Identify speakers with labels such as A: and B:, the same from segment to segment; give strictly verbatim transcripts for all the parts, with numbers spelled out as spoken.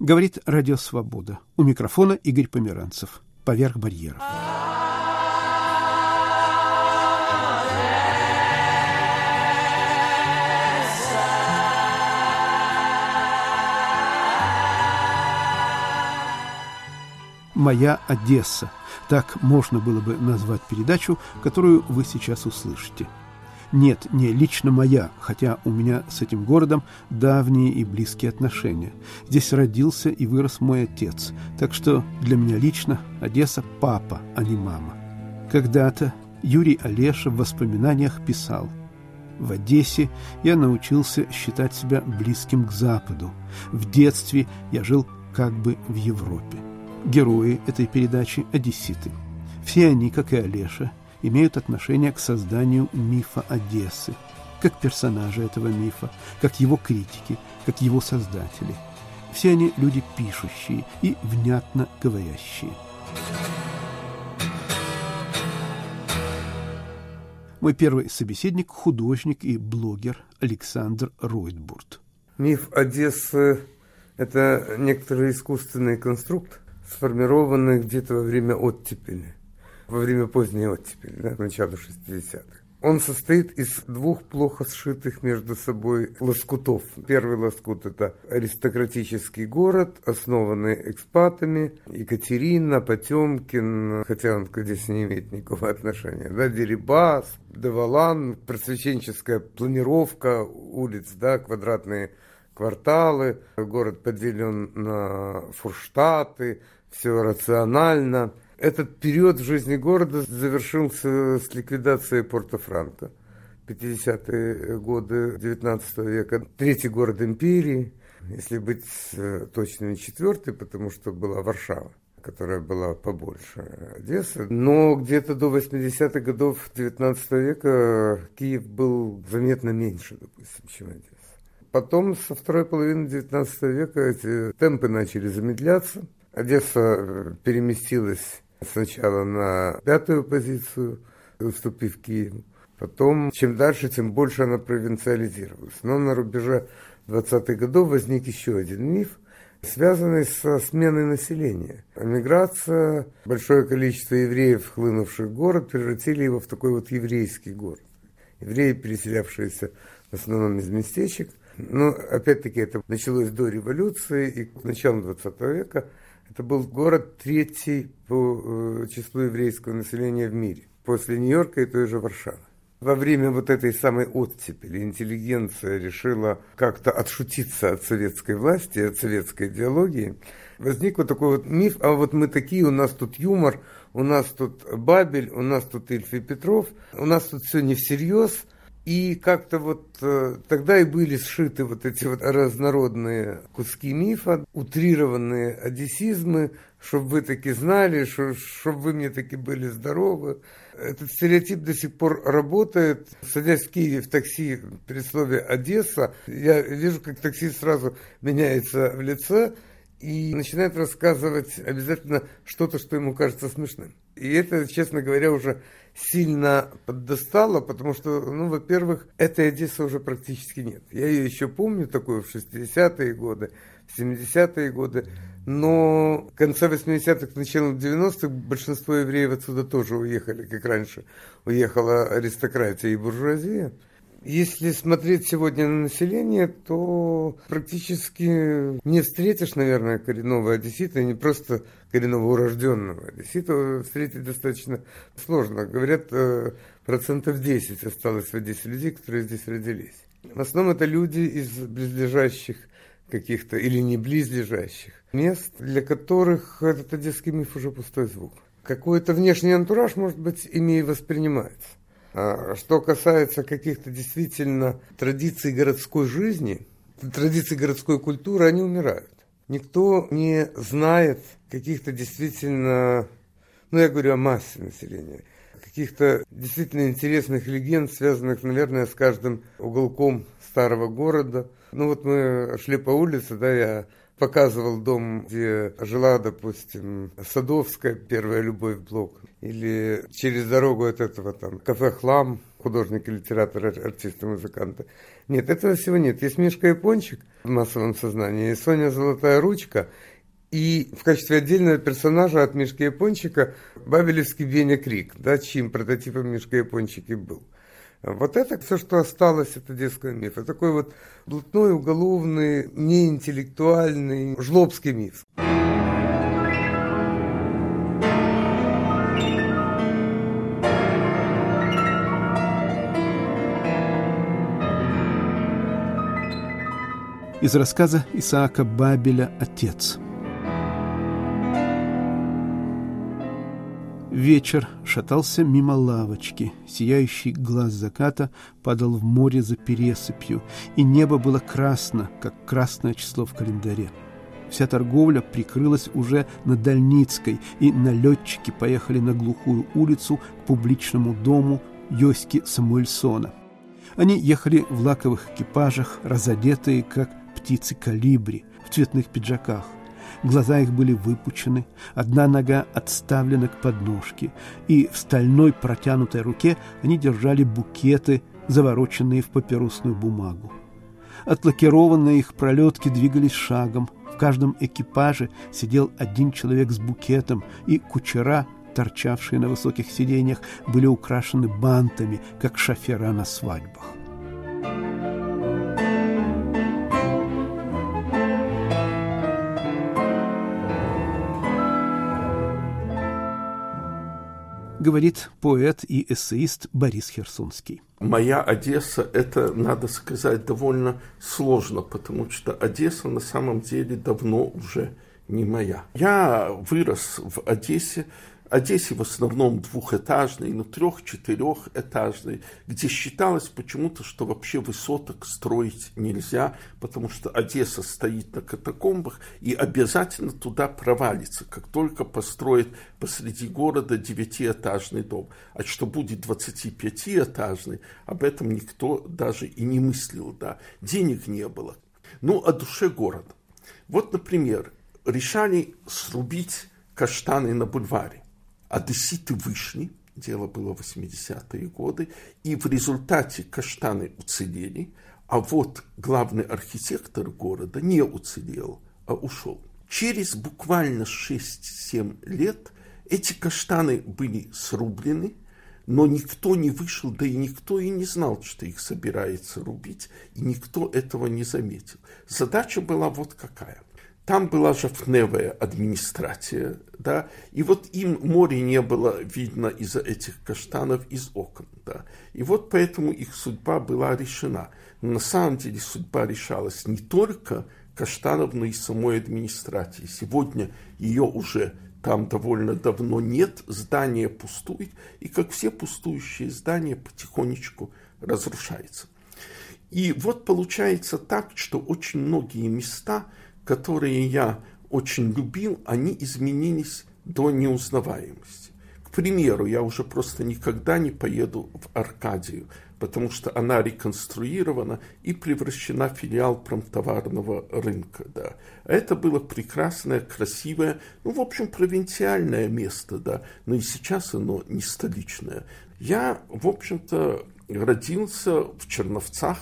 A: Говорит Радио Свобода. У микрофона Игорь Померанцев. Поверх барьеров. «Моя Одесса». Так можно было бы назвать передачу, которую вы сейчас услышите. Нет, не лично моя, хотя у меня с этим городом давние и близкие отношения. Здесь родился и вырос мой отец, так что для меня лично Одесса – папа, а не мама. Когда-то Юрий Олеша в воспоминаниях писал: «В Одессе я научился считать себя близким к Западу. В детстве я жил как бы в Европе». Герои этой передачи – одесситы. Все они, как и Олеша, имеют отношение к созданию мифа Одессы, как персонажи этого мифа, как его критики, как его создатели. Все они люди пишущие и внятно говорящие. Мой первый собеседник – художник и блогер Александр Ройтбурд.
B: Миф Одессы – это некоторый искусственный конструкт, сформированный где-то во время оттепели, во время поздней оттепели, да, начала шестидесятых. Он состоит из двух плохо сшитых между собой лоскутов. Первый лоскут – это аристократический город, основанный экспатами. Екатерина, Потемкин, хотя он здесь не имеет никакого отношения, да, Дерибас, Деволан, просвещенческая планировка улиц, да, квадратные кварталы, город поделен на фурштаты, все рационально. Этот период в жизни города завершился с ликвидацией Порто-Франко. пятидесятые годы девятнадцатого века. Третий город империи, если быть точными, четвертый, потому что была Варшава, которая была побольше Одессы. Но где-то до восьмидесятых годов девятнадцатого века Киев был заметно меньше, допустим, чем Одесса. Потом со второй половины девятнадцатого века эти темпы начали замедляться. Одесса переместилась сначала на пятую позицию, уступив Киеву. Потом, чем дальше, тем больше она провинциализировалась. Но на рубеже двадцатых годов возник еще один миф, связанный со сменой населения. Эмиграция, большое количество евреев, хлынувших в город, превратили его в такой вот еврейский город. Евреи, переселявшиеся в основном из местечек. Но, опять-таки, это началось до революции, и к началу двадцатого века это был город третий по числу еврейского населения в мире, после Нью-Йорка и той же Варшавы. Во время вот этой самой оттепели интеллигенция решила как-то отшутиться от советской власти, от советской идеологии. Возник вот такой вот миф: а вот мы такие, у нас тут юмор, у нас тут Бабель, у нас тут Ильф и Петров, у нас тут все не всерьез. И как-то вот э, тогда и были сшиты вот эти вот разнородные куски мифа, утрированные одессизмы, чтобы вы таки знали, чтобы вы мне таки были здоровы. Этот стереотип до сих пор работает. Садясь в Киеве в такси при слове «Одесса», я вижу, как таксист сразу меняется в лице и начинает рассказывать обязательно что-то, что ему кажется смешным. И это, честно говоря, уже сильно поддостало, потому что, ну, во-первых, этой Одессы уже практически нет. Я ее еще помню такую в шестидесятые годы, в семидесятые годы, но в конце восьмидесятых, начале девяностых большинство евреев отсюда тоже уехали, как раньше уехала аристократия и буржуазия. Если смотреть сегодня на население, то практически не встретишь, наверное, коренного одессита, не просто коренного урожденного одессита, встретить достаточно сложно. Говорят, процентов десять осталось в Одессе людей, которые здесь родились. В основном это люди из близлежащих каких-то или не близлежащих мест, для которых этот одесский миф уже пустой звук. Какой-то внешний антураж, может быть, ими и воспринимается. А что касается каких-то действительно традиций городской жизни, традиций городской культуры, они умирают. Никто не знает каких-то действительно, ну я говорю о массе населения, каких-то действительно интересных легенд, связанных, наверное, с каждым уголком старого города. Ну вот мы шли по улице, да, я показывал дом, где жила, допустим, Садовская, первая любовь блок, или через дорогу от этого там кафе «Хлам», художник, литератор, артист и музыкант. Нет, этого всего нет. Есть Мишка Япончик в массовом сознании, и Соня Золотая Ручка, и в качестве отдельного персонажа от Мишки Япончика бабелевский Веня Крик, да, чьим прототипом Мишка Япончик и был. Вот это все, что осталось от одесского мифа. Такой вот блатной, уголовный, неинтеллектуальный, жлобский миф.
A: Из рассказа Исаака Бабеля «Отец». Вечер шатался мимо лавочки, сияющий глаз заката падал в море за пересыпью, и небо было красно, как красное число в календаре. Вся торговля прикрылась уже на Дальницкой, и налетчики поехали на глухую улицу к публичному дому Йоськи Самуэльсона. Они ехали в лаковых экипажах, разодетые, как птицы колибри, в цветных пиджаках. Глаза их были выпучены, одна нога отставлена к подножке, и в стальной протянутой руке они держали букеты, завороченные в папиросную бумагу. Отлакированные их пролетки двигались шагом, в каждом экипаже сидел один человек с букетом, и кучера, торчавшие на высоких сиденьях, были украшены бантами, как шофера на свадьбах. Говорит поэт и эссеист Борис Херсонский.
C: Моя Одесса, это, надо сказать, довольно сложно, потому что Одесса на самом деле давно уже не моя. Я вырос в Одессе, Одессе в основном двухэтажной, но трех-четырехэтажной, где считалось почему-то, что вообще высоток строить нельзя, потому что Одесса стоит на катакомбах и обязательно туда провалится, как только построят посреди города девятиэтажный дом. А что будет двадцатипятиэтажный, об этом никто даже и не мыслил, да. Денег не было. Ну, о душе города. Вот, например, решали срубить каштаны на бульваре. Одесситы вышли, дело было в восьмидесятые годы, и в результате каштаны уцелели, а вот главный архитектор города не уцелел, а ушел. Через буквально шесть-семь лет эти каштаны были срублены, но никто не вышел, да и никто и не знал, что их собирается рубить, и никто этого не заметил. Задача была вот какая. Там была жовтневая администрация, да, и вот им море не было видно из-за этих каштанов из окон, да, и вот поэтому их судьба была решена. Но на самом деле судьба решалась не только каштанов, но и самой администрации. Сегодня ее уже там довольно давно нет, здание пустует, и как все пустующие здания потихонечку разрушается. И вот получается так, что очень многие места, которые я очень любил, они изменились до неузнаваемости. К примеру, я уже просто никогда не поеду в Аркадию, потому что она реконструирована и превращена в филиал промтоварного рынка. Да. Это было прекрасное, красивое, ну, в общем, провинциальное место, да, но и сейчас оно не столичное. Я, в общем-то, родился в Черновцах,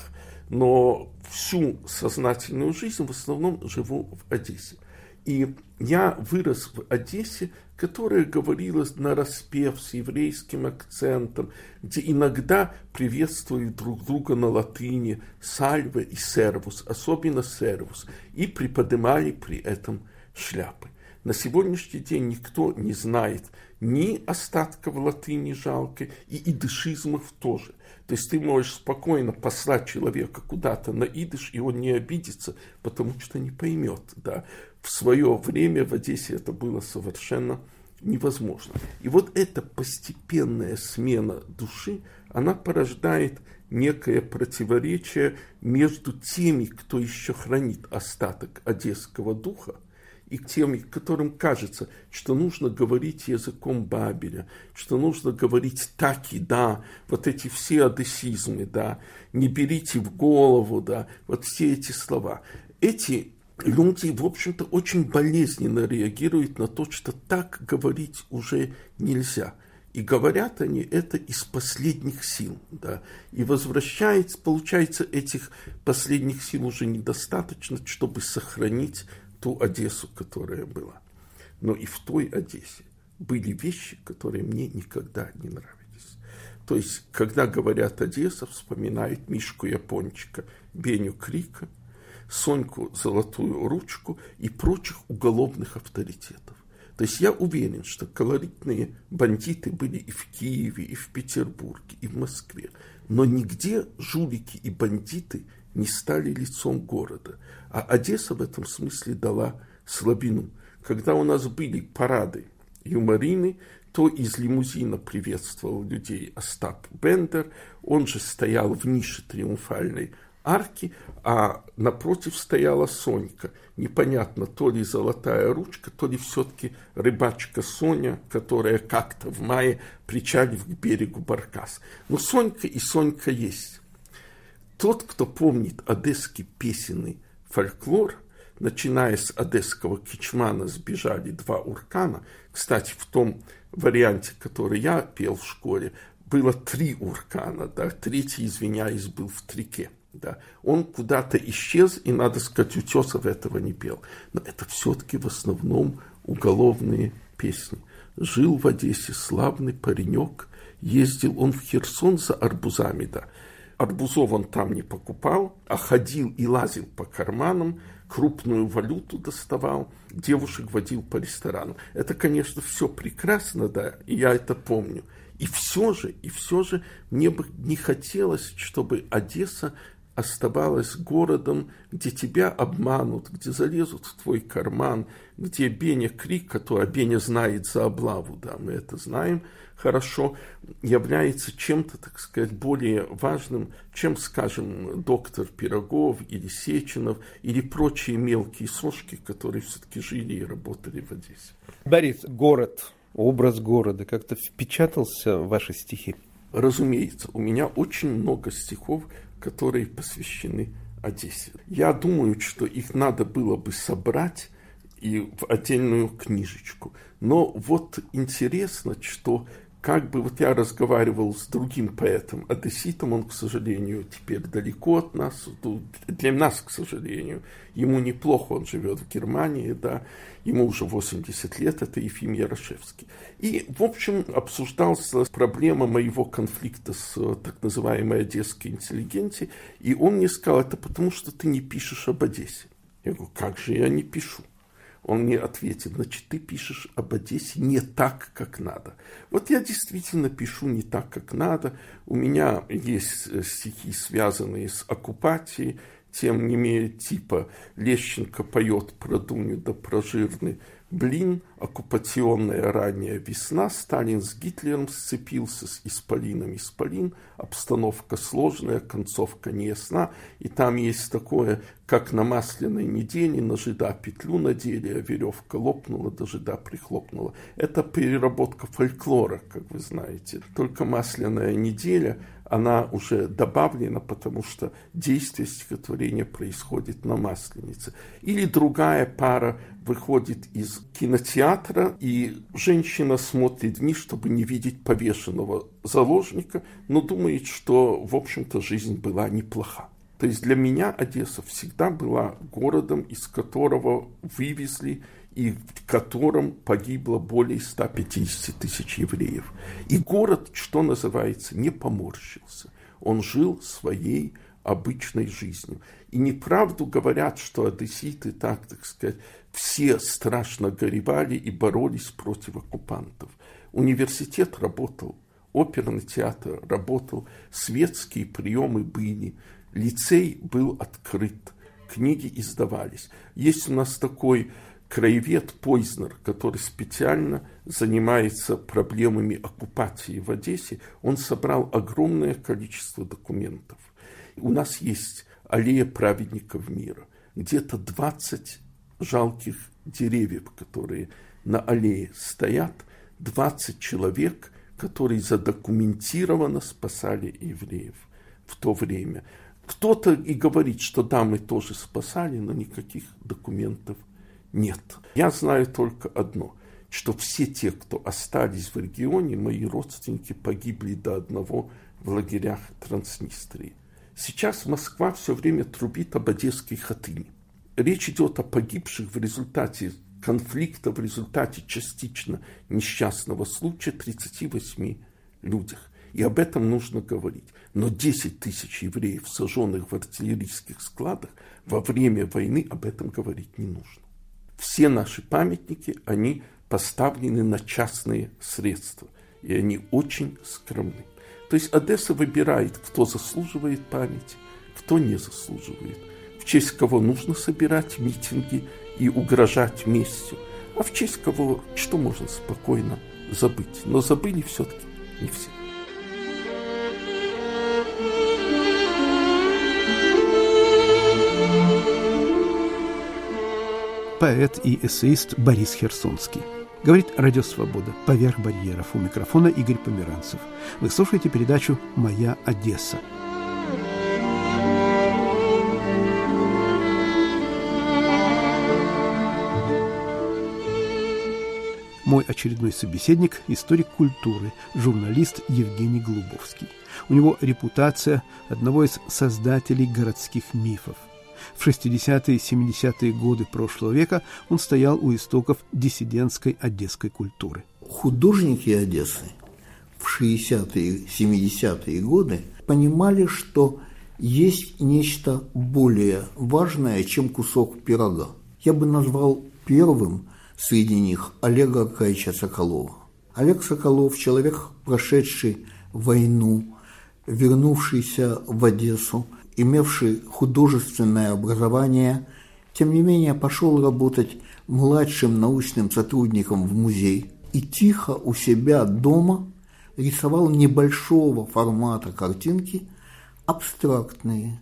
C: но всю сознательную жизнь в основном живу в Одессе. И я вырос в Одессе, которая говорила нараспев с еврейским акцентом, где иногда приветствуют друг друга на латыни «сальве» и «сервус», особенно «сервус», и приподнимали при этом шляпы. На сегодняшний день никто не знает ни остатков латыни жалкой, и идышизмов тоже. То есть ты можешь спокойно послать человека куда-то на идыш, и он не обидится, потому что не поймет. Да. В свое время в Одессе это было совершенно невозможно. И вот эта постепенная смена души, она порождает некое противоречие между теми, кто еще хранит остаток одесского духа, и теми, которым кажется, что нужно говорить языком Бабеля, что нужно говорить так и да, вот эти все одессизмы, да, не берите в голову, да, вот все эти слова. Эти люди, в общем-то, очень болезненно реагируют на то, что так говорить уже нельзя. И говорят они это из последних сил. Да. И возвращается, получается, этих последних сил уже недостаточно, чтобы сохранить ту Одессу, которая была. Но и в той Одессе были вещи, которые мне никогда не нравились. То есть, когда говорят Одесса, вспоминают Мишку Япончика, Беню Крика, Соньку Золотую Ручку и прочих уголовных авторитетов. То есть я уверен, что колоритные бандиты были и в Киеве, и в Петербурге, и в Москве. Но нигде жулики и бандиты не стали лицом города. А Одесса в этом смысле дала слабину. Когда у нас были парады юморины, то из лимузина приветствовал людей Остап Бендер. Он же стоял в нише триумфальной арки, а напротив стояла Сонька. Непонятно, то ли Золотая Ручка, то ли все-таки рыбачка Соня, которая как-то в мае причалив к берегу Баркас. Но Сонька и Сонька есть. Тот, кто помнит одесский песенный фольклор, начиная с одесского кичмана «Сбежали два уркана», кстати, в том варианте, который я пел в школе, было три уркана, да, третий, извиняюсь, был в трике. Да. Он куда-то исчез, и, надо сказать, Утесов этого не пел. Но это все-таки в основном уголовные песни. Жил в Одессе славный паренек, ездил он в Херсон за арбузами, да. Арбузов он там не покупал, а ходил и лазил по карманам, крупную валюту доставал, девушек водил по ресторанам. Это, конечно, все прекрасно, да, и я это помню. И все же, и все же мне бы не хотелось, чтобы Одесса оставалась городом, где тебя обманут, где залезут в твой карман, где Беня Крик, а Беня знает за облаву, да, мы это знаем хорошо, является чем-то, так сказать, более важным, чем, скажем, доктор Пирогов или Сеченов или прочие мелкие сошки, которые все-таки жили и работали в Одессе.
A: Борис, город, образ города как-то впечатался в ваши стихи?
C: Разумеется, у меня очень много стихов, которые посвящены Одессе. Я думаю, что их надо было бы собрать и в отдельную книжечку. Но вот интересно, что как бы вот я разговаривал с другим поэтом, одесситом, он, к сожалению, теперь далеко от нас, для нас, к сожалению, ему неплохо, он живет в Германии, да, ему уже восемьдесят лет, это Ефим Ярошевский. И, в общем, обсуждалась проблема моего конфликта с так называемой одесской интеллигенцией, и он мне сказал, это потому, что ты не пишешь об Одессе. Я говорю, как же я не пишу? Он мне ответил, значит, ты пишешь об Одессе не так, как надо. Вот я действительно пишу не так, как надо. У меня есть стихи, связанные с оккупацией, тем не менее, типа Лещенко поет про Дуню да про жирный блин, оккупационная ранняя весна, Сталин с Гитлером сцепился, с Исполином Исполин, обстановка сложная, концовка неясна, и там есть такое, как на масляной неделе на жида петлю надели, а веревка лопнула, да жида прихлопнула. Это переработка фольклора, как вы знаете. Только масляная неделя, она уже добавлена, потому что действие стихотворения происходит на Масленице. Или другая пара выходит из кинотеатра, и женщина смотрит вниз, чтобы не видеть повешенного заложника, но думает, что, в общем-то, жизнь была неплоха. То есть для меня Одесса всегда была городом, из которого вывезли и в котором погибло более ста пятидесяти тысяч евреев. И город, что называется, не поморщился. Он жил своей обычной жизнью. И неправду говорят, что одесситы, так, так сказать, все страшно горевали и боролись против оккупантов. Университет работал, оперный театр работал, светские приемы были, лицей был открыт, книги издавались. Есть у нас такой краевед Пойзнер, который специально занимается проблемами оккупации в Одессе. Он собрал огромное количество документов. У нас есть аллея праведников мира. Где-то двадцать жалких деревьев, которые на аллее стоят. двадцать человек, которые задокументированно спасали евреев в то время. Кто-то и говорит, что да, мы тоже спасали, но никаких документов нет. Я знаю только одно, что все те, кто остались в регионе, мои родственники, погибли до одного в лагерях Транснистрии. Сейчас Москва все время трубит об Одесской Хатыне. Речь идет о погибших в результате конфликта, в результате частично несчастного случая тридцати восьми людях. И об этом нужно говорить. Но десять тысяч евреев, сожженных в артиллерийских складах, во время войны об этом говорить не нужно. Все наши памятники, они поставлены на частные средства. И они очень скромны. То есть Одесса выбирает, кто заслуживает памяти, кто не заслуживает. В честь кого нужно собирать митинги и угрожать местью, а в честь кого что можно спокойно забыть. Но забыли все-таки не все.
A: Поэт и эссеист Борис Херсонский. Говорит Радио Свобода. Поверх барьеров. У микрофона Игорь Померанцев. Вы слушаете передачу «Моя Одесса». Мой очередной собеседник – историк культуры, журналист Евгений Голубовский. У него репутация одного из создателей городских мифов. В шестидесятые и семидесятые годы прошлого века он стоял у истоков диссидентской одесской культуры.
D: Художники Одессы в шестидесятые и семидесятые годы понимали, что есть нечто более важное, чем кусок пирога. Я бы назвал первым среди них Олега Аркадьевича Соколова. Олег Соколов – человек, прошедший войну, вернувшийся в Одессу, имевший художественное образование, тем не менее пошел работать младшим научным сотрудником в музей и тихо у себя дома рисовал небольшого формата картинки, абстрактные,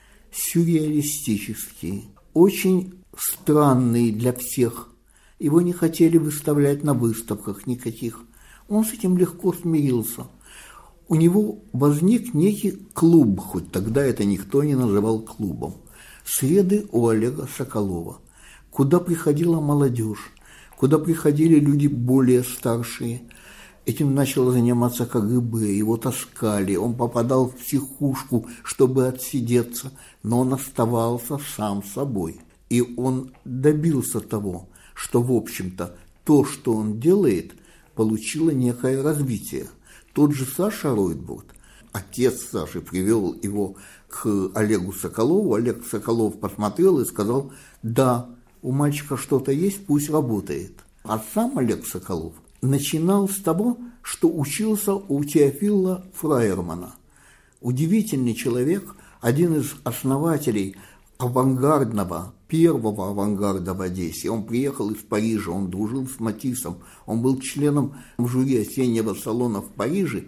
D: сюрреалистические, очень странные для всех. Его не хотели выставлять на выставках никаких. Он с этим легко смирился. У него возник некий клуб, хоть тогда это никто не называл клубом. Среды у Олега Соколова, куда приходила молодежь, куда приходили люди более старшие. Этим начало заниматься ка гэ бэ, его таскали, он попадал в психушку, чтобы отсидеться, но он оставался сам собой. И он добился того, что, в общем-то, то, что он делает, получило некое развитие. Тот же Саша Ройтбурд, отец Саши, привел его к Олегу Соколову. Олег Соколов посмотрел и сказал: да, у мальчика что-то есть, пусть работает. А сам Олег Соколов начинал с того, что учился у Теофила Фраермана. Удивительный человек, один из основателей авангардного, первого авангарда в Одессе. Он приехал из Парижа, он дружил с Матиссом, он был членом жюри осеннего салона в Париже.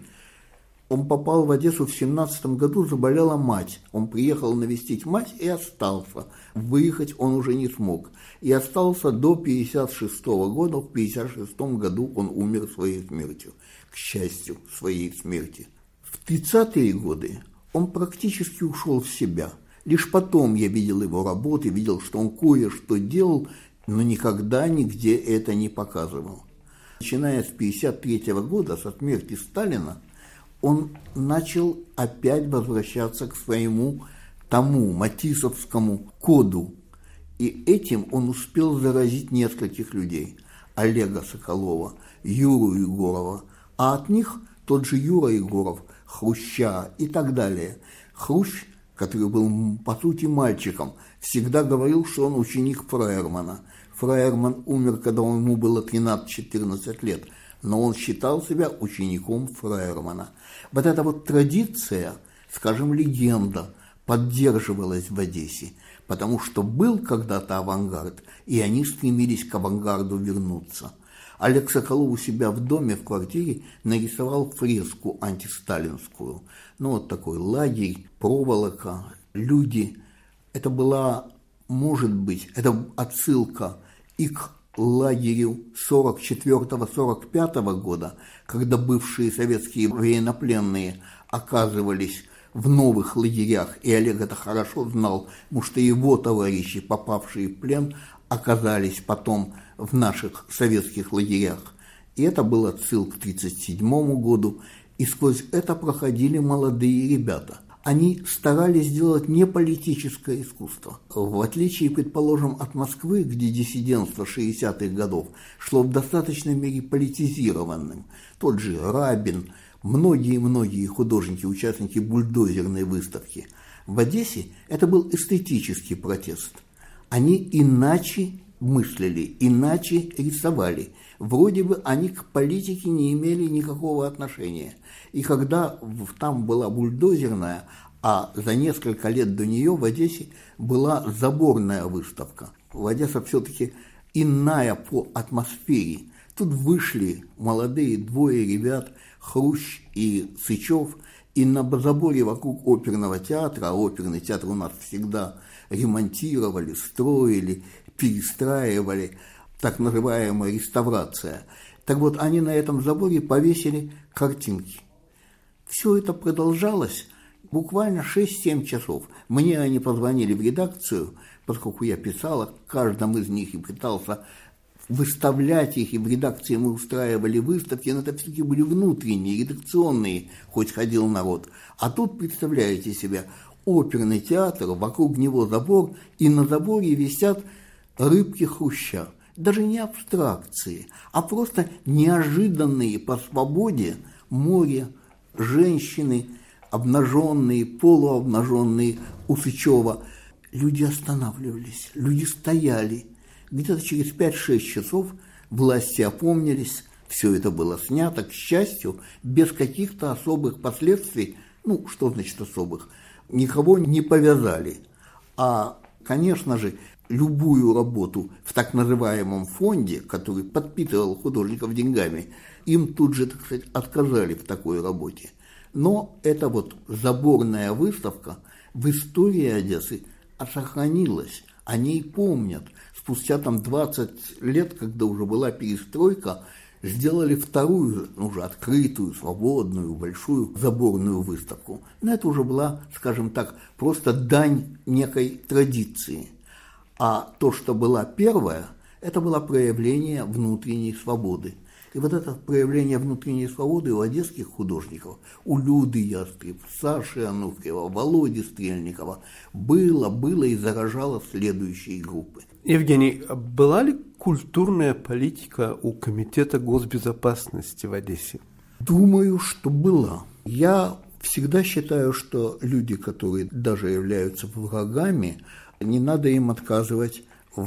D: Он попал в Одессу в семнадцатом году, заболела мать. Он приехал навестить мать и остался. Выехать он уже не смог. И остался до пятьдесят шестого года. В пятьдесят шестом году он умер своей смертью. К счастью, своей смерти. В тридцатые годы он практически ушел в себя. Лишь потом я видел его работы, видел, что он кое-что делал, но никогда нигде это не показывал. Начиная с пятьдесят третьего года, со смерти Сталина, он начал опять возвращаться к своему тому матиссовскому коду. И этим он успел заразить нескольких людей. Олега Соколова, Юру Егорова, а от них тот же Юра Егоров, Хруща и так далее. Хрущ, который был, по сути, мальчиком, всегда говорил, что он ученик Фраермана. Фраерман умер, когда ему было тринадцать-четырнадцать лет, но он считал себя учеником Фраермана. Вот эта вот традиция, скажем, легенда, поддерживалась в Одессе, потому что был когда-то авангард, и они стремились к авангарду вернуться. Олег Соколов у себя в доме, в квартире, нарисовал фреску антисталинскую. Ну, вот такой лагерь, проволока, люди. Это была, может быть, это отсылка и к лагерю сорок четвёртого — сорок пятого года, когда бывшие советские военнопленные оказывались в новых лагерях, и Олег это хорошо знал, потому что его товарищи, попавшие в плен, оказались потом в наших советских лагерях. И это был отсылка к тридцать седьмому году, и сквозь это проходили молодые ребята. Они старались сделать не политическое искусство. В отличие, предположим, от Москвы, где диссидентство шестидесятых годов шло в достаточной мере политизированным. Тот же Рабин, многие-многие художники, участники бульдозерной выставки. В Одессе это был эстетический протест. Они иначе мыслили, иначе рисовали. Вроде бы они к политике не имели никакого отношения. И когда там была бульдозерная, а за несколько лет до нее в Одессе была заборная выставка. В Одессе все-таки иная по атмосфере. Тут вышли молодые двое ребят, Хрущ и Сычев, и на заборе вокруг оперного театра, а оперный театр у нас всегда ремонтировали, строили, перестраивали, так называемая реставрация. Так вот, они на этом заборе повесили картинки. Все это продолжалось буквально шесть-семь часов. Мне они позвонили в редакцию, поскольку я писал о каждом из них и пытался выставлять их, и в редакции мы устраивали выставки, но это все-таки были внутренние, редакционные, хоть ходил народ. А тут, представляете себе, оперный театр, вокруг него забор, и на заборе висят рыбки Хруща. Даже не абстракции, а просто неожиданные по свободе море, женщины, обнаженные, полуобнаженные у Сычева. Люди останавливались, люди стояли. Где-то через пять-шесть часов власти опомнились, все это было снято, к счастью, без каких-то особых последствий. Ну, что значит особых? Никого не повязали. А, конечно же, любую работу в так называемом фонде, который подпитывал художников деньгами, им тут же, так сказать, отказали в такой работе. Но эта вот заборная выставка в истории Одессы сохранилась, о ней помнят. Спустя там двадцать лет, когда уже была перестройка, сделали вторую, уже открытую, свободную, большую заборную выставку. Но это уже была, скажем так, просто дань некой традиции. А то, что была первая, это было проявление внутренней свободы. И вот это проявление внутренней свободы у одесских художников, у Люды Ястреб, Саши Ануфриева, Володи Стрельникова было, было и заражало следующие группы.
A: Евгений, была ли культурная политика у Комитета госбезопасности в Одессе?
D: Думаю, что была. Я всегда считаю, что люди, которые даже являются врагами, не надо им отказывать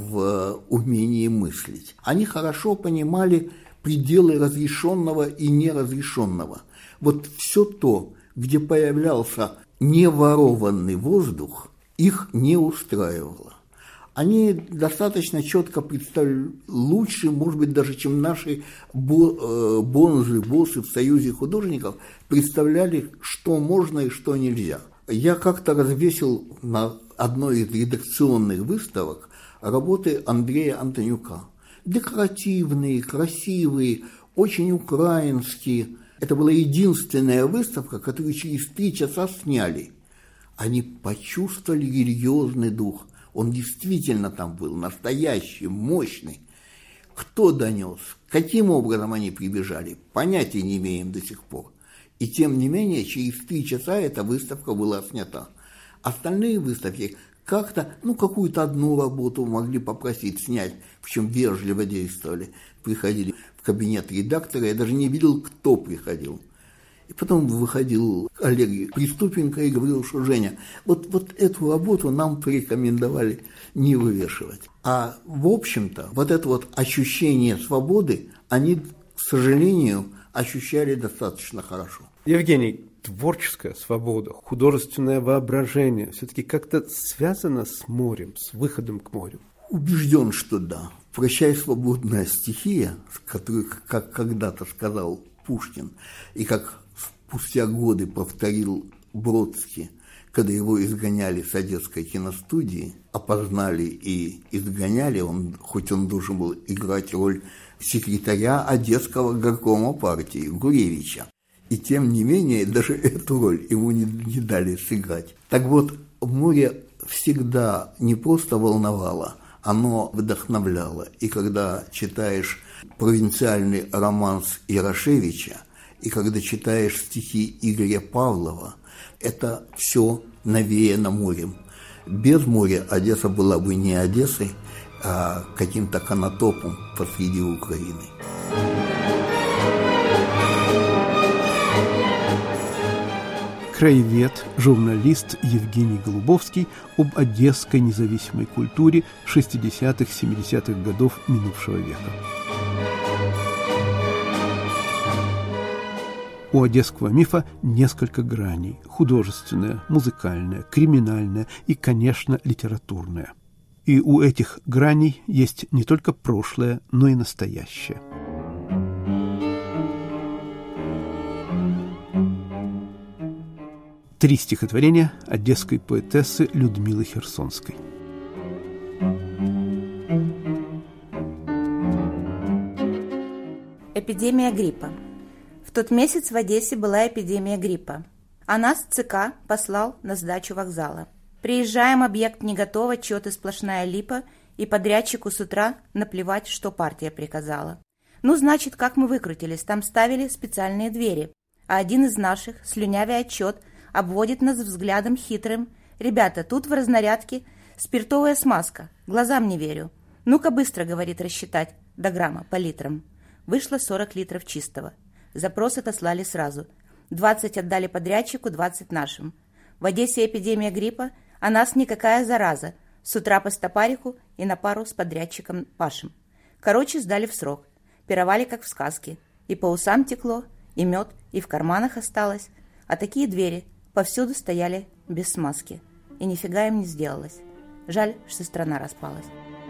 D: в умении мыслить. Они хорошо понимали пределы разрешенного и неразрешенного. Вот все то, где появлялся неворованный воздух, их не устраивало. Они достаточно четко представили, лучше, может быть, даже чем наши бонзы, боссы в Союзе художников, представляли, что можно и что нельзя. Я как-то развесил на одной из редакционных выставок работы Андрея Антонюка. Декоративные, красивые, очень украинские. Это была единственная выставка, которую через три часа сняли. Они почувствовали религиозный дух. Он действительно там был, настоящий, мощный. Кто донес, каким образом они прибежали, понятия не имеем до сих пор. И тем не менее, через три часа эта выставка была снята. Остальные выставки как-то, ну, какую-то одну работу могли попросить снять, причем вежливо действовали. Приходили в кабинет редактора, я даже не видел, кто приходил. И потом выходил Олег Приступенко и говорил, что Женя, вот, вот эту работу нам порекомендовали не вывешивать. А в общем-то, вот это вот ощущение свободы, они, к сожалению, ощущали достаточно хорошо.
A: Евгений, творческая свобода, художественное воображение все-таки как-то связано с морем, с выходом к морю?
D: Убежден, что да. «Прощай, свободная стихия», которую, как когда-то сказал Пушкин, и как спустя годы повторил Бродский, когда его изгоняли с Одесской киностудии, опознали и изгоняли, он, хоть он должен был играть роль секретаря Одесского горкома партии Гуревича. И тем не менее, даже эту роль ему не, не дали сыграть. Так вот, море всегда не просто волновало, оно вдохновляло. И когда читаешь провинциальный романс Ярошевича, и когда читаешь стихи Игоря Павлова, это все навеяно морем. Без моря Одесса была бы не Одессой, а каким-то Конотопом посреди Украины.
A: Краевед, журналист Евгений Голубовский об одесской независимой культуре шестидесятых-семидесятых годов минувшего века. У одесского мифа несколько граней – художественная, музыкальная, криминальная и, конечно, литературная. И у этих граней есть не только прошлое, но и настоящее. Три стихотворения одесской поэтессы Людмилы Херсонской.
E: Эпидемия гриппа. В тот месяц в Одессе была эпидемия гриппа. А нас ЦК послал на сдачу вокзала. Приезжаем, объект не готов, отчеты сплошная липа, и подрядчику с утра наплевать, что партия приказала. Ну, значит, как мы выкрутились, там ставили специальные двери. А один из наших, слюнявя отчет, обводит нас взглядом хитрым. «Ребята, тут в разнарядке спиртовая смазка. Глазам не верю. Ну-ка быстро, — говорит, — рассчитать до грамма по литрам». Вышло сорок литров чистого. Запрос отослали сразу. двадцать отдали подрядчику, двадцать нашим. В Одессе эпидемия гриппа, а нас никакая зараза. С утра по стопарику и на пару с подрядчиком Пашем. Короче, сдали в срок. Пировали, как в сказке. И по усам текло, и мед, и в карманах осталось. А такие двери повсюду стояли без смазки. И нифига им не сделалось. Жаль, что страна распалась.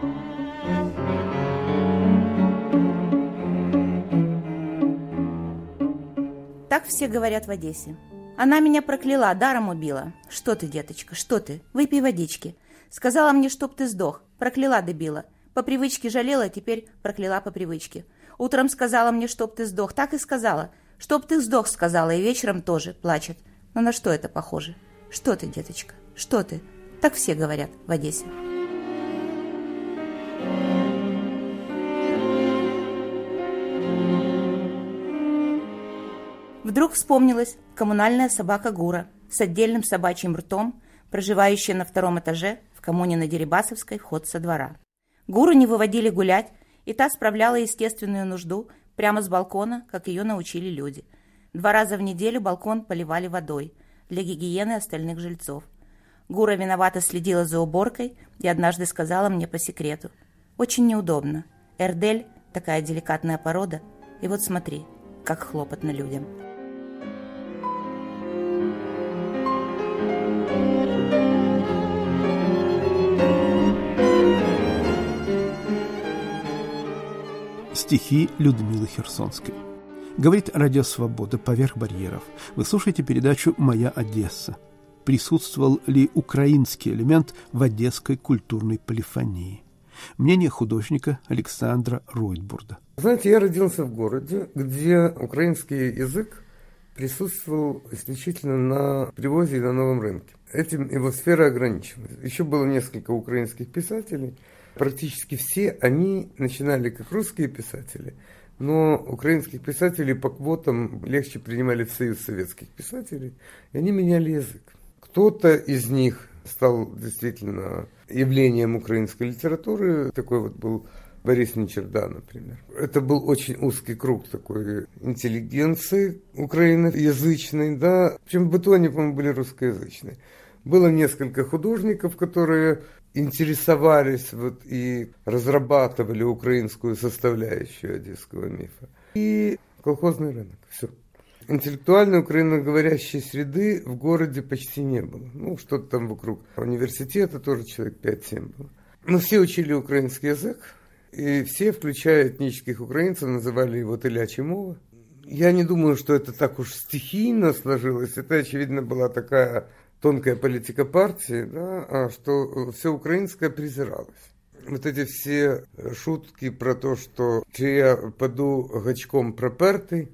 E: Так все говорят в Одессе. Она меня прокляла, даром убила. Что ты, деточка, что ты? Выпей водички. Сказала мне, чтоб ты сдох. Прокляла, добила. По привычке жалела, теперь прокляла по привычке. Утром сказала мне, чтоб ты сдох. Так и сказала. Чтоб ты сдох, сказала, и вечером тоже плачет. Но на что это похоже? Что ты, деточка? Что ты? Так все говорят в Одессе. Вдруг вспомнилась коммунальная собака Гура с отдельным собачьим ртом, проживающая на втором этаже в коммуне на Дерибасовской, вход со двора. Гуру не выводили гулять, и та справляла естественную нужду прямо с балкона, как ее научили люди. Два раза в неделю балкон поливали водой для гигиены остальных жильцов. Гура виновато следила за уборкой и однажды сказала мне по секрету: «Очень неудобно. Эрдель – такая деликатная порода, и вот смотри, как хлопотно людям».
A: Стихи Людмилы Херсонской. Говорит Радио Свобода «Поверх барьеров». Вы слушаете передачу «Моя Одесса». Присутствовал ли украинский элемент в одесской культурной полифонии? Мнение художника Александра Ройтбурда.
B: Знаете, я родился в городе, где украинский язык присутствовал исключительно на привозе и на новом рынке. Этим его сфера ограничивалась. Еще было несколько украинских писателей. Практически все они начинали как русские писатели, но украинских писателей по квотам легче принимали в Союз советских писателей, и они меняли язык. Кто-то из них стал действительно явлением украинской литературы, такой вот был Борис Нечерда, например. Это был очень узкий круг такой интеллигенции украиноязычной, да, причем в быту они, по-моему, были русскоязычные. Было несколько художников, которые интересовались вот и разрабатывали украинскую составляющую одесского мифа. И колхозный рынок. Все. Интеллектуальной украиноговорящей среды в городе почти не было. Ну, что-то там вокруг университета тоже человек пять-семь было. Но все учили украинский язык, и все, включая этнических украинцев, называли его телячья мова. Я не думаю, что это так уж стихийно сложилось. Это, очевидно, была такая тонкая политика партии, да, а что все украинское презиралось. Вот эти все шутки про то, что чи я паду гачком пропертый,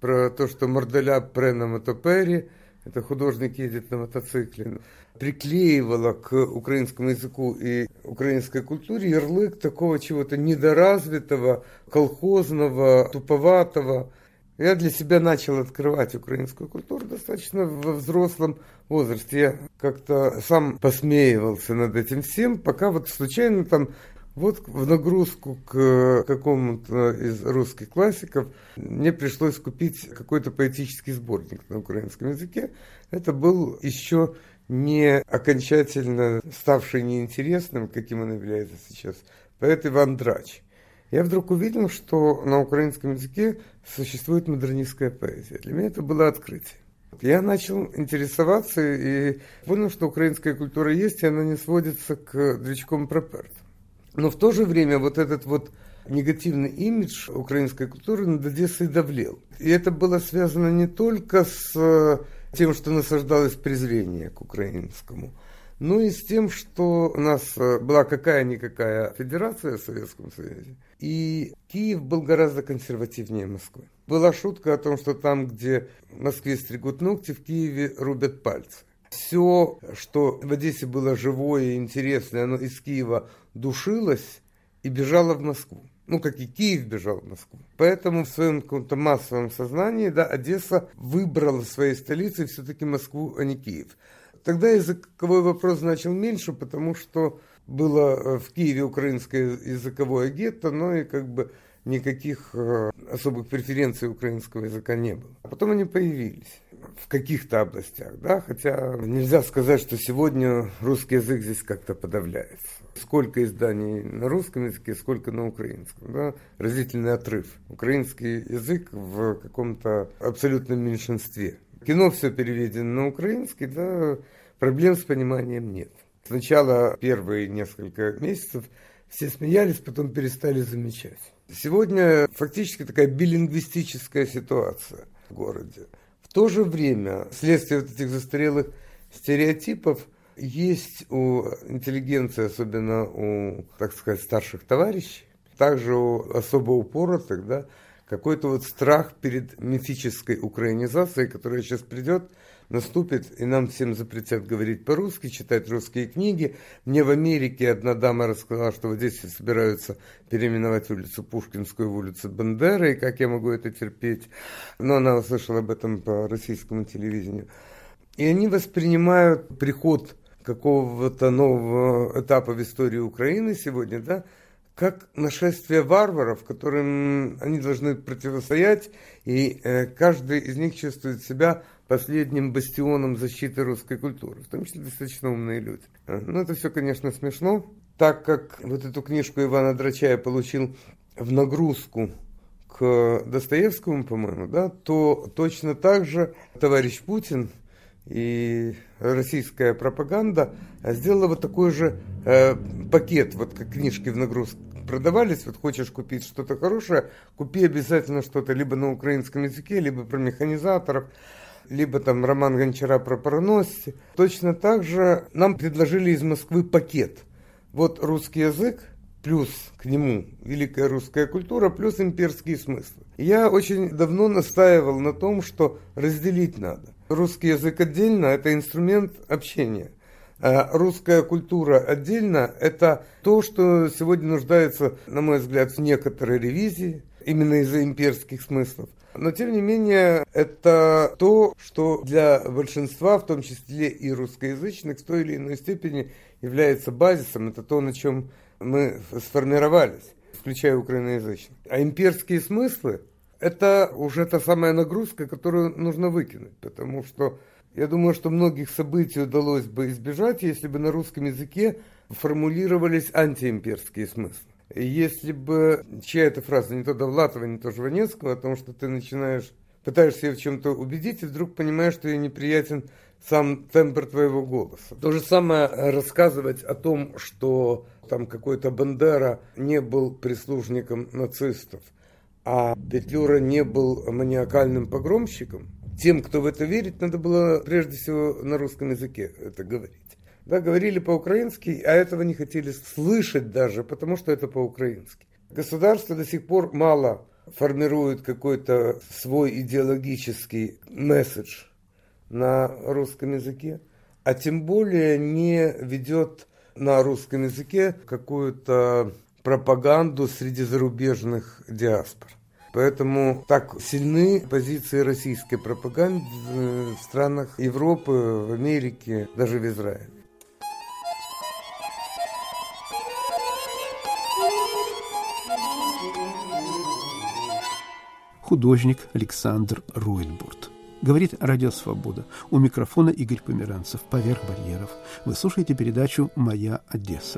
B: про то, что Морделя пре на мотопери, это художник едет на мотоцикле, приклеивала к украинскому языку и украинской культуре ярлык такого чего-то недоразвитого, колхозного, туповатого. Я для себя начал открывать украинскую культуру достаточно во взрослом возрасте. Я как-то сам посмеивался над этим всем, пока вот случайно там вот в нагрузку к какому-то из русских классиков мне пришлось купить какой-то поэтический сборник на украинском языке. Это был еще не окончательно ставший неинтересным, каким он является сейчас, поэт Иван Драч. Я вдруг увидел, что на украинском языке существует модернистская поэзия. Для меня это было открытие. Я начал интересоваться и понял, что украинская культура есть, и она не сводится к Дрячком Пропертам. Но в то же время вот этот вот негативный имидж украинской культуры над Одессой давлел. И это было связано не только с тем, что насаждалось презрение к украинскому, но и с тем, что у нас была какая-никакая федерация в Советском Союзе, и Киев был гораздо консервативнее Москвы. Была шутка о том, что там, где в Москве стригут ногти, в Киеве рубят пальцы. Все, что в Одессе было живое и интересное, оно из Киева душилось и бежало в Москву. Ну, как и Киев бежал в Москву. Поэтому в своем каком-то массовом сознании, да, Одесса выбрала своей столицей все-таки Москву, а не Киев. Тогда языковой вопрос начал меньше, потому что было в Киеве украинское языковое гетто, но и как бы никаких особых преференций украинского языка не было. А потом они появились в каких-то областях, да, хотя нельзя сказать, что сегодня русский язык здесь как-то подавляется. Сколько изданий на русском языке, сколько на украинском, да, разительный отрыв. Украинский язык в каком-то абсолютном меньшинстве. Кино все переведено на украинский, да, проблем с пониманием нет. Сначала первые несколько месяцев все смеялись, потом перестали замечать. Сегодня фактически такая билингвистическая ситуация в городе. В то же время, вследствие вот этих застарелых стереотипов, есть у интеллигенции, особенно у, так сказать, старших товарищей, также у особо упоротых, да, какой-то вот страх перед мифической украинизацией, которая сейчас придет, наступит, и нам всем запретят говорить по-русски, читать русские книги. Мне в Америке одна дама рассказала, что в Одессе собираются переименовать улицу Пушкинскую в улицу Бандеры, и как я могу это терпеть. Но она услышала об этом по российскому телевидению. И они воспринимают приход какого-то нового этапа в истории Украины сегодня, да, как нашествие варваров, которым они должны противостоять, и э, каждый из них чувствует себя последним бастионом защиты русской культуры, в том числе достаточно умные люди. Ну, это все, конечно, смешно, так как вот эту книжку Ивана Драча я получил в нагрузку к Достоевскому, по-моему, да, то точно так же товарищ Путин и российская пропаганда сделала вот такой же э, пакет, вот как книжки в нагрузку продавались, вот хочешь купить что-то хорошее, купи обязательно что-то либо на украинском языке, либо про механизаторов, либо там роман Гончара про пароносцы. Точно так же нам предложили из Москвы пакет. Вот русский язык, плюс к нему великая русская культура, плюс имперские смыслы. Я очень давно настаивал на том, что разделить надо. Русский язык отдельно – это инструмент общения. А русская культура отдельно – это то, что сегодня нуждается, на мой взгляд, в некоторой ревизии, именно из-за имперских смыслов. Но, тем не менее, это то, что для большинства, в том числе и русскоязычных, в той или иной степени является базисом. Это то, на чем мы сформировались, включая украиноязычных. А имперские смыслы – это уже та самая нагрузка, которую нужно выкинуть, потому что я думаю, что многих событий удалось бы избежать, если бы на русском языке формулировались антиимперские смыслы. Если бы чья-то фраза, не то Довлатова, не то Жванецкого, о том, что ты начинаешь, пытаешься ее в чем-то убедить, и вдруг понимаешь, что ей неприятен сам тембр твоего голоса. То же самое рассказывать о том, что там какой-то Бандера не был прислужником нацистов, а Петлюра не был маниакальным погромщиком. Тем, кто в это верит, надо было прежде всего на русском языке это говорить. Да, говорили по-украински, а этого не хотели слышать даже, потому что это по-украински. Государство до сих пор мало формирует какой-то свой идеологический месседж на русском языке, а тем более не ведет на русском языке какую-то пропаганду среди зарубежных диаспор. Поэтому так сильны позиции российской пропаганды в странах Европы, в Америке, даже в Израиле.
A: Художник Александр Ройтбурд. Говорит Радио Свобода. У микрофона Игорь Померанцев. Поверх барьеров. Вы слушаете передачу «Моя Одесса».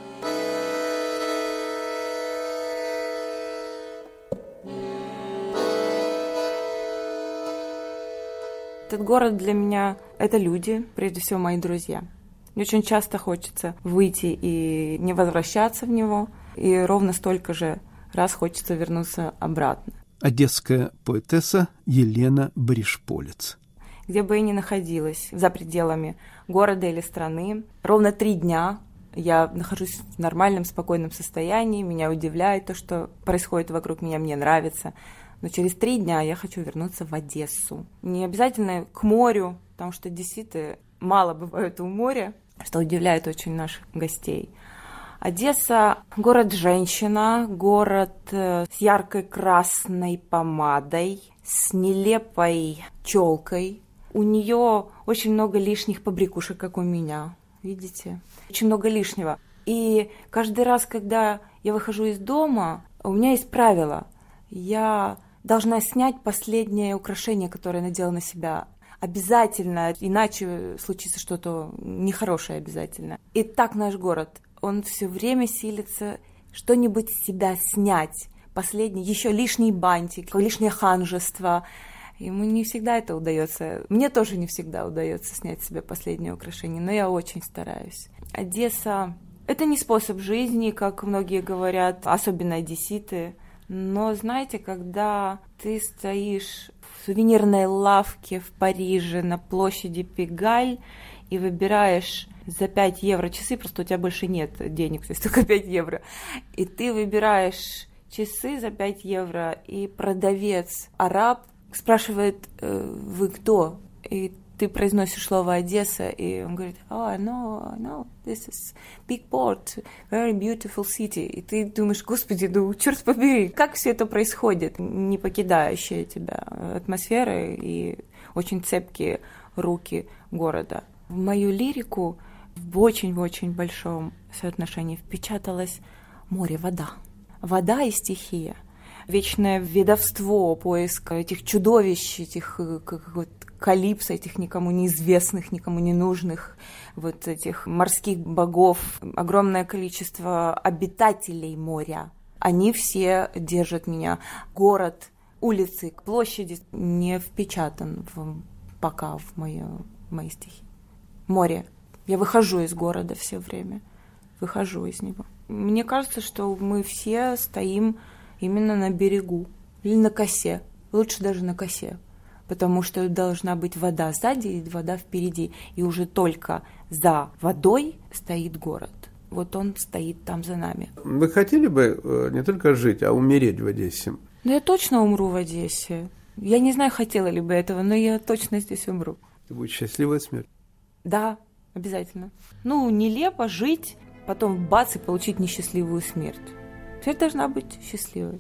F: Этот город для меня – это люди, прежде всего мои друзья. Мне очень часто хочется выйти и не возвращаться в него, и ровно столько же раз хочется вернуться обратно.
A: Одесская поэтесса Елена Баришполец.
F: Где бы я ни находилась, за пределами города или страны, ровно три дня я нахожусь в нормальном, спокойном состоянии, меня удивляет то, что происходит вокруг меня, мне нравится. Но через три дня я хочу вернуться в Одессу. Не обязательно к морю, потому что одесситы мало бывают у моря, что удивляет очень наших гостей. Одесса – город-женщина, город с яркой красной помадой, с нелепой челкой. У нее очень много лишних побрякушек, как у меня, видите? Очень много лишнего. И каждый раз, когда я выхожу из дома, у меня есть правило. Я должна снять последнее украшение, которое я надела на себя. Обязательно, иначе случится что-то нехорошее обязательно. И так наш город. Он все время силится что-нибудь с себя снять. Последний, еще лишний бантик, лишнее ханжество. Ему не всегда это удается. Мне тоже не всегда удается снять с себя последнее украшение, но я очень стараюсь. Одесса – это не способ жизни, как многие говорят, особенно одесситы. Но знаете, когда ты стоишь в сувенирной лавке в Париже на площади Пегаль и выбираешь за пять евро часы, просто у тебя больше нет денег, то есть только пять евро, и ты выбираешь часы за пять евро, и продавец, араб, спрашивает, вы кто? И ты произносишь слово «Одесса», и он говорит, oh, I know, I know, this is big port, very beautiful city. И ты думаешь, господи, ну, черт побери, как все это происходит, не покидающая тебя атмосфера и очень цепкие руки города. В мою лирику в очень-очень большом соотношении впечаталось море, вода. Вода и стихия. Вечное ведовство, поиск этих чудовищ, этих как, вот, калипсо, этих никому неизвестных, никому не нужных, вот этих морских богов, огромное количество обитателей моря. Они все держат меня. Город, улицы, площади не впечатан в, пока в, мою, в мои стихи. Море. Я выхожу из города все время, выхожу из него. Мне кажется, что мы все стоим именно на берегу или на косе, лучше даже на косе, потому что должна быть вода сзади и вода впереди, и уже только за водой стоит город. Вот он стоит там за нами.
A: Вы хотели бы не только жить, а умереть в Одессе?
F: Ну, я точно умру в Одессе. Я не знаю, хотела ли бы этого, но я точно здесь умру.
A: Это будет счастливая смерть?
F: Да, обязательно. Ну, нелепо жить, потом бац и получить несчастливую смерть. Смерть должна быть счастливой.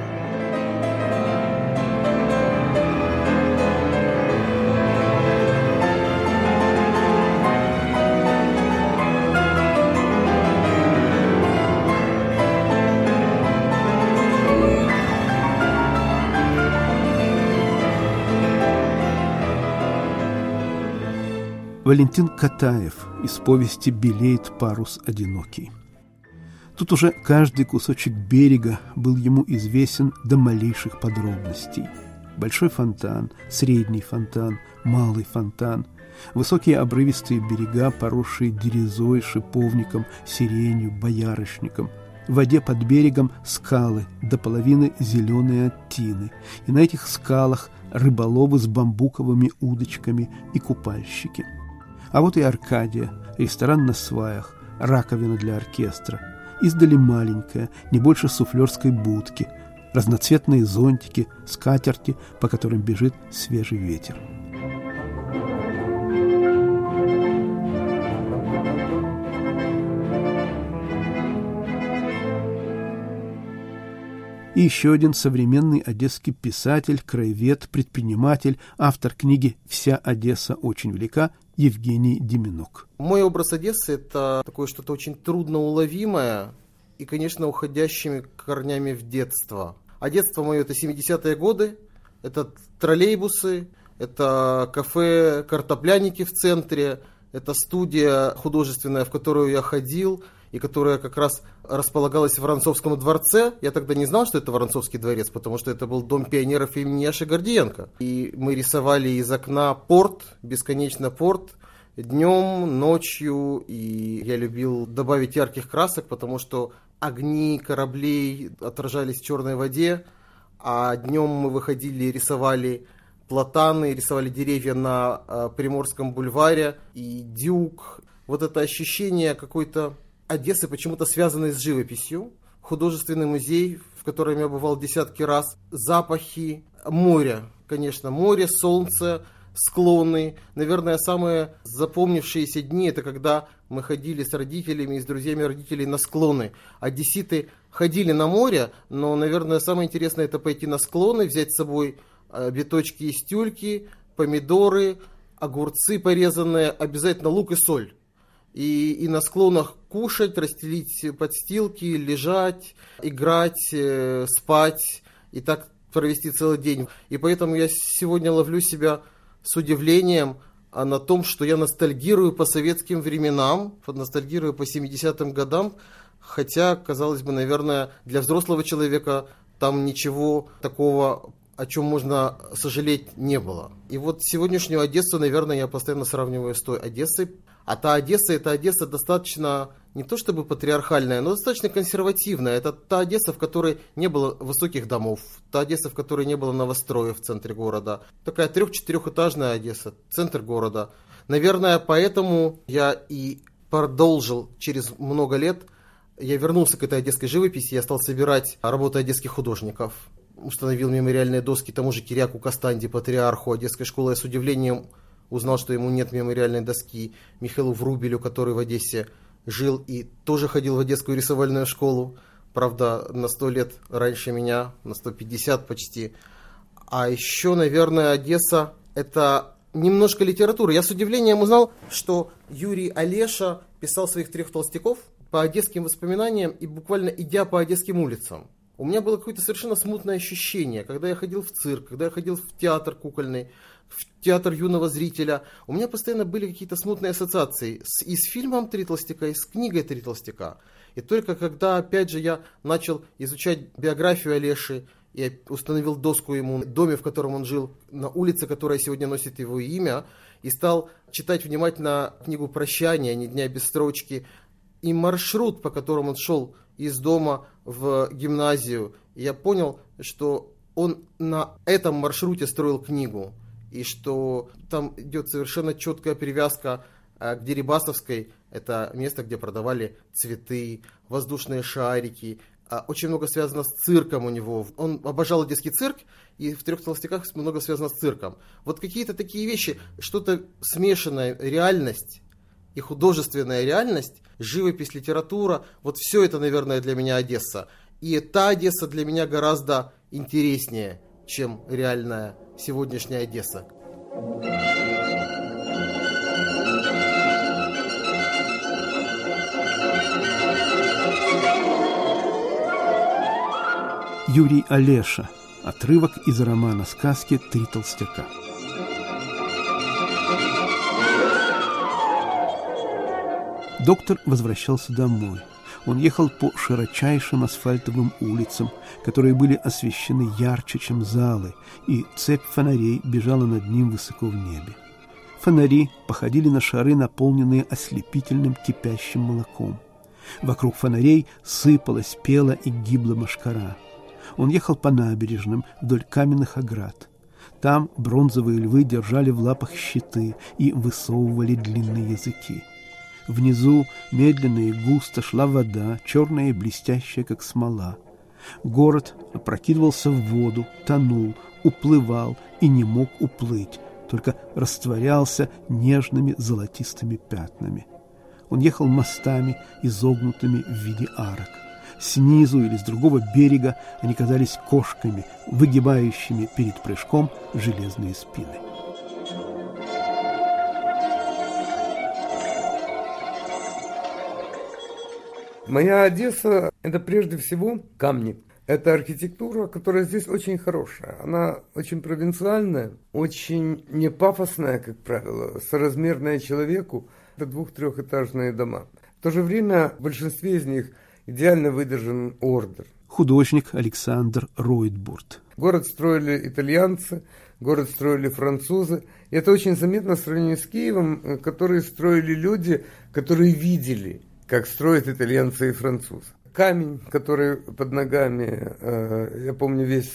A: Валентин Катаев из повести «Белеет парус одинокий». Тут уже каждый кусочек берега был ему известен до малейших подробностей. Большой фонтан, средний фонтан, малый фонтан, высокие обрывистые берега, поросшие дерезой, шиповником, сиренью, боярышником. В воде под берегом скалы, до половины зеленые от тины, и на этих скалах рыболовы с бамбуковыми удочками и купальщики. А вот и Аркадия, ресторан на сваях, раковина для оркестра. Издали маленькая, не больше суфлерской будки. разноцветные зонтики, скатерти, по которым бежит свежий ветер. И еще один современный одесский писатель, краевед, предприниматель, автор книги «Вся Одесса очень велика» Евгений Деменок.
G: Мой образ Одессы – это такое что-то очень трудноуловимое и, конечно, уходящими корнями в детство. А детство мое – это семидесятые годы, это троллейбусы, это кафе «Картопляники» в центре, это студия художественная, в которую я ходил, и которая как раз располагалась в Воронцовском дворце. Я тогда не знал, что это Воронцовский дворец, потому что это был дом пионеров имени Яши Гордиенко. И мы рисовали из окна порт, бесконечно порт, днем, ночью. И я любил добавить ярких красок, потому что огни кораблей отражались в черной воде, а днем мы выходили и рисовали платаны, рисовали деревья на э, Приморском бульваре, и дюк. Вот это ощущение какой-то Одессы, почему-то связанной с живописью, художественный музей, в котором я бывал десятки раз, запахи моря, конечно, море, солнце, склоны. Наверное, самые запомнившиеся дни – это когда мы ходили с родителями и с друзьями родителей на склоны. Одесситы ходили на море, но, наверное, самое интересное – это пойти на склоны, взять с собой биточки и стюльки, помидоры, огурцы порезанные, обязательно лук и соль. И, и на склонах кушать, расстелить подстилки, лежать, играть, э, спать и так провести целый день. И поэтому я сегодня ловлю себя с удивлением а, на том, что я ностальгирую по советским временам, ностальгирую по семидесятым годам, хотя, казалось бы, наверное, для взрослого человека там ничего такого, о чем можно сожалеть, не было. И вот сегодняшнюю Одессу, наверное, я постоянно сравниваю с той Одессой. А та Одесса, это Одесса достаточно, не то чтобы патриархальная, но достаточно консервативная. Это та Одесса, в которой не было высоких домов, та Одесса, в которой не было новостроев в центре города. Такая трех-четырехэтажная Одесса, центр города. Наверное, поэтому я и продолжил через много лет, я вернулся к этой одесской живописи, я стал собирать работы одесских художников. Установил мемориальные доски тому же Киряку Кастанди, патриарху одесской школы. Я с удивлением узнал, что ему нет мемориальной доски. Михаилу Врубелю, который в Одессе жил и тоже ходил в одесскую рисовальную школу. Правда, на сто лет раньше меня, на сто пятьдесят почти. А еще, наверное, Одесса – это немножко литературы. Я с удивлением узнал, что Юрий Олеша писал своих трех толстяков по одесским воспоминаниям и буквально идя по одесским улицам. У меня было какое-то совершенно смутное ощущение, когда я ходил в цирк, когда я ходил в театр кукольный, в театр юного зрителя. У меня постоянно были какие-то смутные ассоциации с, и с фильмом «Три толстяка», и с книгой «Три толстяка». И только когда, опять же, я начал изучать биографию Олеши, и установил доску ему в доме, в котором он жил, на улице, которая сегодня носит его имя, и стал читать внимательно книгу «Прощание», «Ни дня без строчки», и маршрут, по которому он шел из дома в гимназию. И я понял, что он на этом маршруте строил книгу, и что там идет совершенно четкая привязка к Дерибасовской. Это место, где продавали цветы, воздушные шарики. Очень много связано с цирком у него. Он обожал одесский цирк, и в «Трех толстяках» много связано с цирком. Вот какие-то такие вещи, что-то смешанная реальность и художественная реальность, живопись, литература, вот все это, наверное, для меня Одесса. И та Одесса для меня гораздо интереснее, чем реальная сегодняшняя Одесса.
A: Юрий Олеша. Отрывок из романа сказки «Три толстяка». Доктор возвращался домой. Он ехал по широчайшим асфальтовым улицам, которые были освещены ярче, чем залы, и цепь фонарей бежала над ним высоко в небе. Фонари походили на шары, наполненные ослепительным кипящим молоком. Вокруг фонарей сыпалась, пела и гибла мошкара. Он ехал по набережным вдоль каменных оград. Там бронзовые львы держали в лапах щиты и высовывали длинные языки. Внизу медленно и густо шла вода, черная и блестящая, как смола. Город опрокидывался в воду, тонул, уплывал и не мог уплыть, только растворялся нежными золотистыми пятнами. Он ехал мостами, изогнутыми в виде арок. Снизу или с другого берега они казались кошками, выгибающими перед прыжком железные спины.
B: Моя Одесса – это прежде всего камни. Это архитектура, которая здесь очень хорошая. Она очень провинциальная, очень не пафосная, как правило, соразмерная человеку. Это двух-трехэтажные дома. В то же время в большинстве из них идеально выдержан ордер.
A: Художник Александр Ройтбурд.
B: Город строили итальянцы, город строили французы. И это очень заметно в сравнении с Киевом, который строили люди, которые видели, как строят итальянцы и французы. Камень, который под ногами, э, я помню весь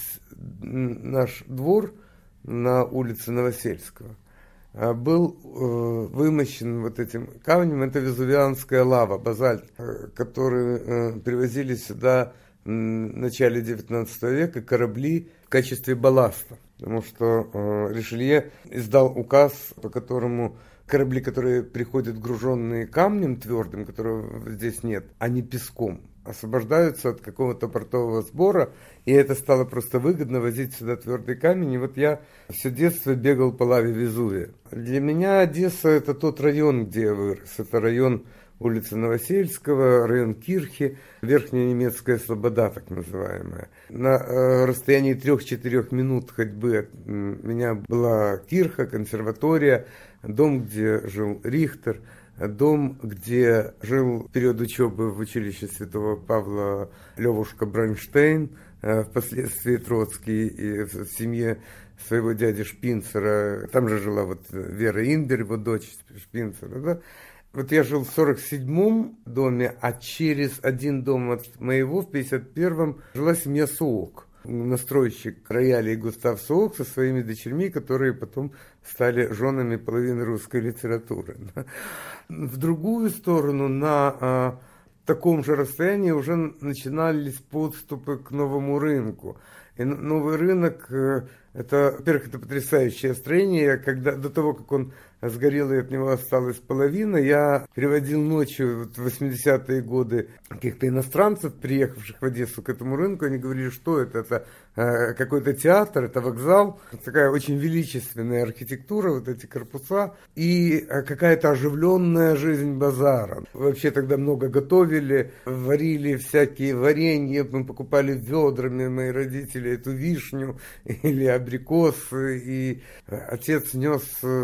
B: наш двор на улице Новосельского, э, был э, вымощен вот этим камнем. Это везувианская лава, базальт, э, который э, привозили сюда в начале девятнадцатого века корабли в качестве балласта. Потому что э, Ришелье издал указ, по которому корабли, которые приходят груженные камнем твердым, которого здесь нет, а не песком, освобождаются от какого-то портового сбора, и это стало просто выгодно возить сюда твердый камень. И вот я все детство бегал по лаве Везувия. Для меня Одесса – это тот район, где я вырос. Это район улицы Новосельского, район Кирхи, Верхняя Немецкая Слобода, так называемая. На э, расстоянии трех-четырех минут ходьбы от меня была Кирха, консерватория, дом, где жил Рихтер, дом, где жил в период учебы в училище Святого Павла Левушка Бронштейн, впоследствии Троцкий, и в семье своего дяди Шпинцера. Там же жила вот Вера Инбер, его дочь Шпинцера. Да? Вот я жил в сорок седьмом доме, а через один дом от моего в пятьдесят первом жила семья Суок. Настройщик роялей Густав Суок со своими дочерьми, которые потом стали женами половины русской литературы. В другую сторону, на а, таком же расстоянии уже начинались подступы к новому рынку. И новый рынок, это, во-первых, это потрясающее строение. Когда, до того, как он сгорел и от него осталась половина, я переводил ночью вот, в восьмидесятые годы каких-то иностранцев, приехавших в Одессу к этому рынку. Они говорили, что это, это э, какой-то театр, это вокзал. Такая очень величественная архитектура, вот эти корпуса. И э, какая-то оживленная жизнь базара. Вообще тогда много готовили, варили всякие варенья, мы покупали ведрами, мои родители, эту вишню или абрикосы. И отец нес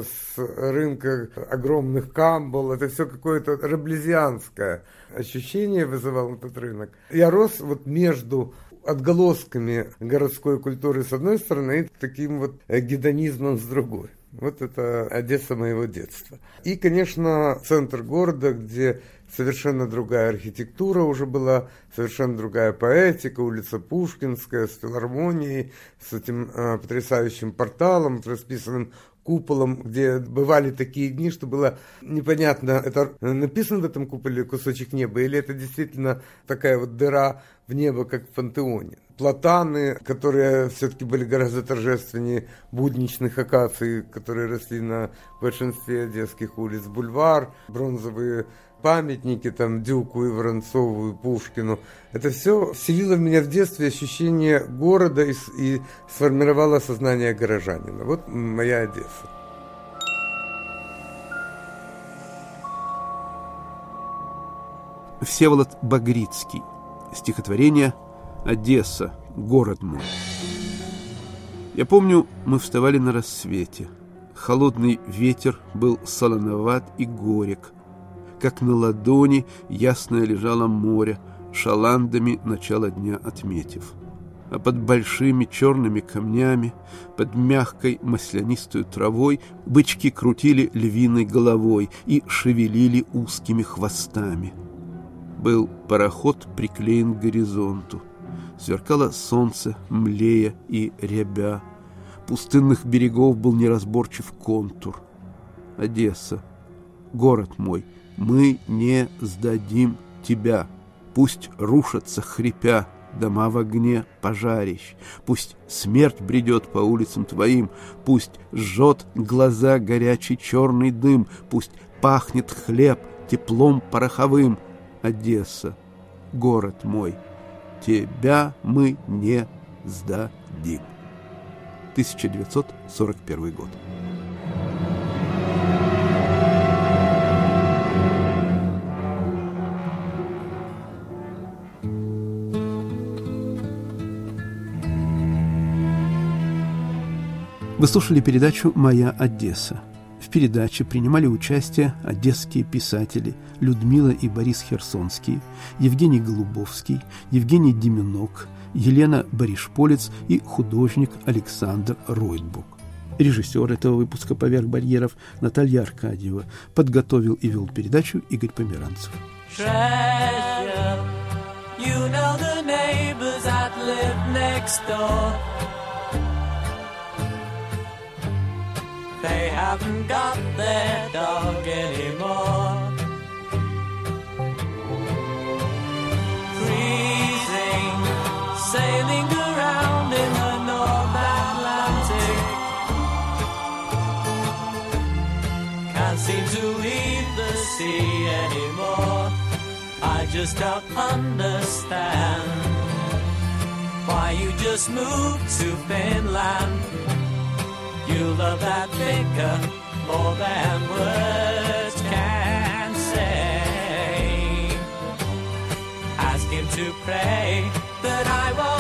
B: с рынка огромных камбал. Это все какое-то раблезианское ощущение вызывал этот рынок. Я рос вот между отголосками городской культуры с одной стороны и таким вот гедонизмом с другой. Вот это Одесса моего детства. И, конечно, центр города, где совершенно другая архитектура уже была, совершенно другая поэтика, улица Пушкинская с филармонией, с этим э, потрясающим порталом, расписанным куполом, где бывали такие дни, что было непонятно, это написано в этом куполе кусочек неба, или это действительно такая вот дыра в небо, как в пантеоне. Платаны, которые все-таки были гораздо торжественнее будничных акаций, которые росли на большинстве одесских улиц, бульвар, бронзовые памятники там Дюку и Воронцову и Пушкину. Это все вселило в меня в детстве ощущение города и, и сформировало сознание горожанина. Вот моя Одесса.
A: Всеволод Багрицкий. Стихотворение «Одесса, город мой». Я помню, мы вставали на рассвете. Холодный ветер был солоноват и горек. Как на ладони ясное лежало море, шаландами начало дня отметив. А под большими черными камнями, под мягкой маслянистой травой бычки крутили львиной головой и шевелили узкими хвостами. Был пароход приклеен к горизонту. Сверкало солнце, млея и рябя. Пустынных берегов был неразборчив контур. Одесса, город мой, мы не сдадим тебя. Пусть рушатся, хрипя, дома в огне пожарищ, пусть смерть бредет по улицам твоим, пусть жжет глаза горячий черный дым, пусть пахнет хлеб теплом пороховым. Одесса, город мой, тебя мы не сдадим. тысяча девятьсот сорок первый год. Вы слушали передачу «Моя Одесса». В передаче принимали участие одесские писатели Людмила и Борис Херсонские, Евгений Голубовский, Евгений Деменок, Елена Баришполец и художник Александр Ройтбук. Режиссер этого выпуска «Поверх барьеров» Наталья Аркадьева. Подготовил и вел передачу Игорь Померанцев.
H: Treasure, you know the neighbors that live next door. They haven't got their dog anymore. Freezing, sailing around in the North Atlantic. Can't seem to leave the sea anymore. I just don't understand why you just moved to Finland. You love that vicar more than words can say. Ask him to pray that I won't